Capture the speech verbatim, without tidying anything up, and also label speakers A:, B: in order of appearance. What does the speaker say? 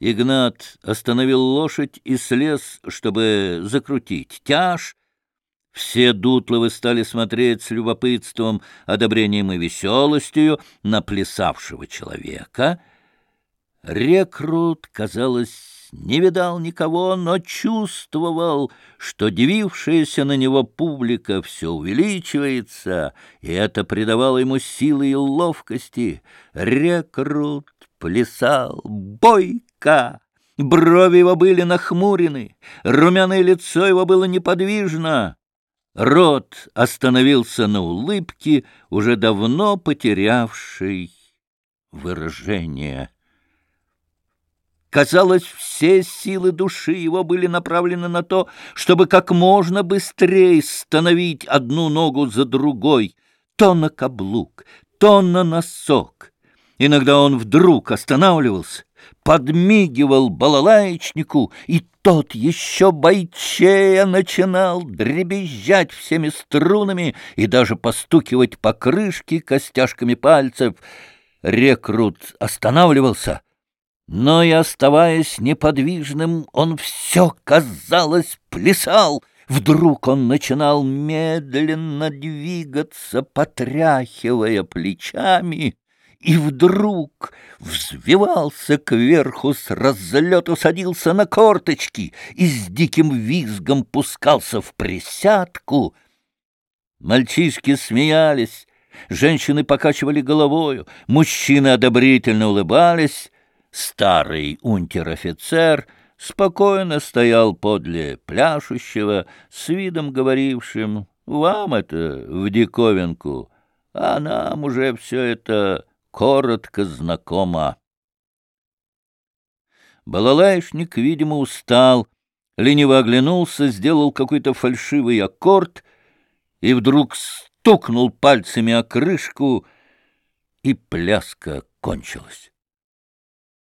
A: Игнат остановил лошадь и слез, чтобы закрутить тяж. Все Дутловы стали смотреть с любопытством, одобрением и веселостью на плясавшего человека. Рекрут, казалось, не видал никого, но чувствовал, что дивившаяся на него публика все увеличивается, и это придавало ему силы и ловкости. Рекрут плясал бойко, брови его были нахмурены, румяное лицо его было неподвижно. Рот остановился на улыбке, уже давно потерявшей выражение. Казалось, все силы души его были направлены на то, чтобы как можно быстрее становить одну ногу за другой, то на каблук, то на носок. Иногда он вдруг останавливался, подмигивал балалаечнику, и тот еще бойчее начинал дребезжать всеми струнами и даже постукивать по крышке костяшками пальцев. Рекрут останавливался, но и, оставаясь неподвижным, он все, казалось, плясал. Вдруг он начинал медленно двигаться, потряхивая плечами, и вдруг взвивался кверху с разлету, садился на корточки и с диким визгом пускался в присядку. Мальчишки смеялись, женщины покачивали головою, мужчины одобрительно улыбались. Старый унтер-офицер спокойно стоял подле пляшущего, с видом говорившим: «Вам это в диковинку, а нам уже все это коротко знакомо». Балалаишник, видимо, устал, лениво оглянулся, сделал какой-то фальшивый аккорд и вдруг стукнул пальцами о крышку, и пляска кончилась.